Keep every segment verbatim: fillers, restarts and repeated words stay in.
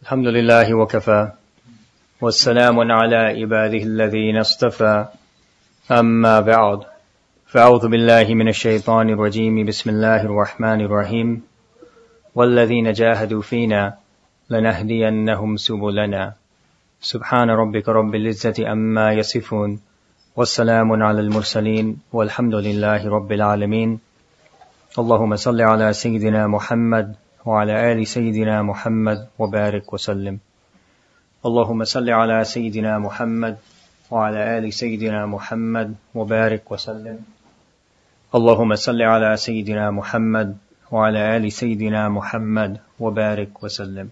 الحمد لله وكفى والسلام على عباده الذين اصطفى أما بعد فأعوذ بالله من الشيطان الرجيم بسم الله الرحمن الرحيم والذين جاهدوا فينا لنهدينهم سبلنا سبحان ربك رب العزة أما يصفون والسلام على المرسلين والحمد لله رب العالمين اللهم صل على سيدنا محمد وعلى آل سيدنا محمد وبارك وسلم اللهم صل على سيدنا محمد وعلى آل سيدنا محمد وبارك وسلم اللهم صل على سيدنا محمد وعلى آل سيدنا محمد وبارك وسلم.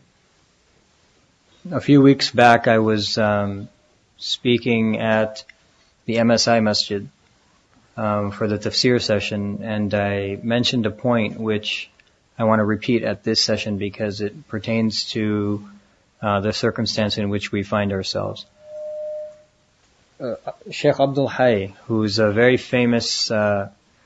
A few weeks back I was um, speaking at the M S I Masjid um, for the tafsir session, and I mentioned a point which I want to repeat at this session because it pertains to uh, the circumstance in which we find ourselves. Uh, Sheikh Abdul Hayy, who's a very famous uh,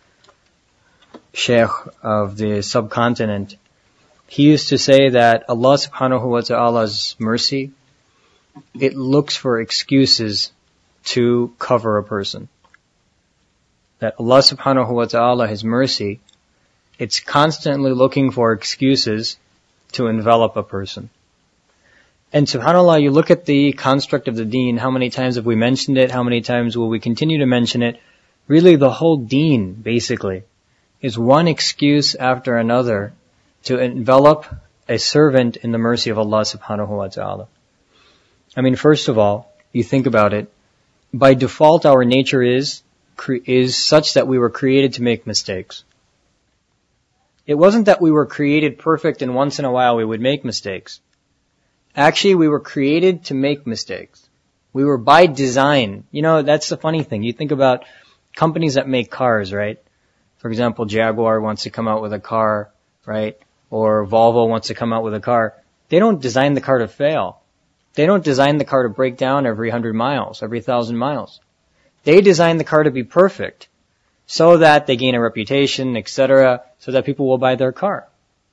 Sheikh of the subcontinent, he used to say that Allah subhanahu wa ta'ala's mercy, it looks for excuses to cover a person. That Allah subhanahu wa ta'ala, His mercy, it's constantly looking for excuses to envelop a person. And subhanAllah, you look at the construct of the deen, how many times have we mentioned it, how many times will we continue to mention it? Really the whole deen, basically, is one excuse after another to envelop a servant in the mercy of Allah subhanahu wa ta'ala. I mean, first of all, you think about it, by default our nature is, is such that we were created to make mistakes. It wasn't that we were created perfect and once in a while we would make mistakes. Actually, we were created to make mistakes. We were by design. You know, that's the funny thing. You think about companies that make cars, right? For example, Jaguar wants to come out with a car, right? Or Volvo wants to come out with a car. They don't design the car to fail. They don't design the car to break down every hundred miles, every thousand miles. They design the car to be perfect so that they gain a reputation, et cetera, so that people will buy their car.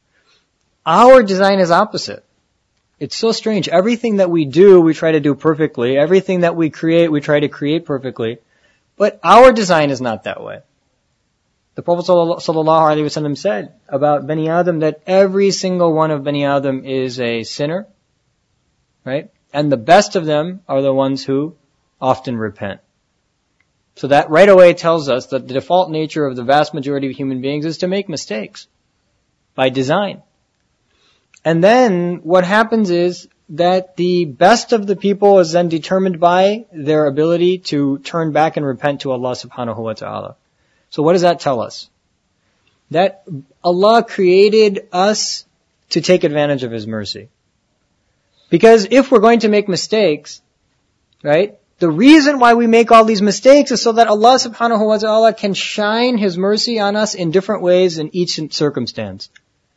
Our design is opposite. It's so strange. Everything that we do, we try to do perfectly. Everything that we create, we try to create perfectly. But our design is not that way. The Prophet ﷺ said about Bani Adam that every single one of Bani Adam is a sinner, right? And the best of them are the ones who often repent. So that right away tells us that the default nature of the vast majority of human beings is to make mistakes by design. And then what happens is that the best of the people is then determined by their ability to turn back and repent to Allah subhanahu wa ta'ala. So what does that tell us? That Allah created us to take advantage of His mercy. Because if we're going to make mistakes, right, the reason why we make all these mistakes is so that Allah subhanahu wa ta'ala can shine His mercy on us in different ways in each circumstance.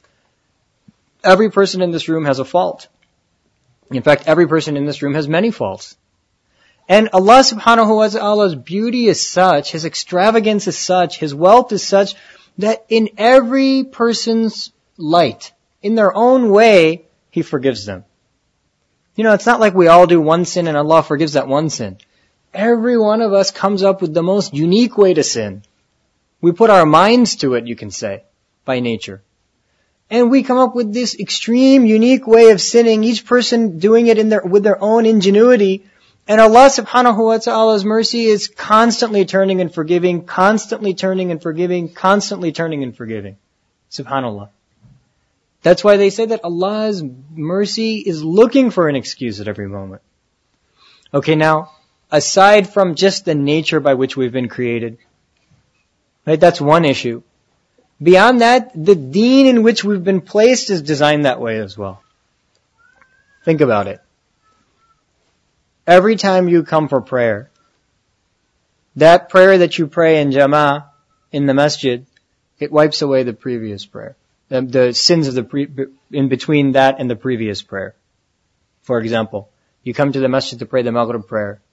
Every person in this room has a fault. In fact, every person in this room has many faults. And Allah subhanahu wa ta'ala's beauty is such, His extravagance is such, His wealth is such, that in every person's light, in their own way, He forgives them. You know, it's not like we all do one sin and Allah forgives that one sin. Every one of us comes up with the most unique way to sin. We put our minds to it, you can say, by nature. And we come up with this extreme, unique way of sinning, each person doing it in their, with their own ingenuity. And Allah subhanahu wa ta'ala's mercy is constantly turning and forgiving, constantly turning and forgiving, constantly turning and forgiving. Subhanallah. That's why they say that Allah's mercy is looking for an excuse at every moment. Okay, now, aside from just the nature by which we've been created, right, that's one issue. Beyond that, the deen in which we've been placed is designed that way as well. Think about it. Every time you come for prayer, that prayer that you pray in jama'ah, in the masjid, it wipes away the previous prayer. The, the sins of the pre, in between that and the previous prayer. For example, you come to the masjid to pray the Maghrib prayer.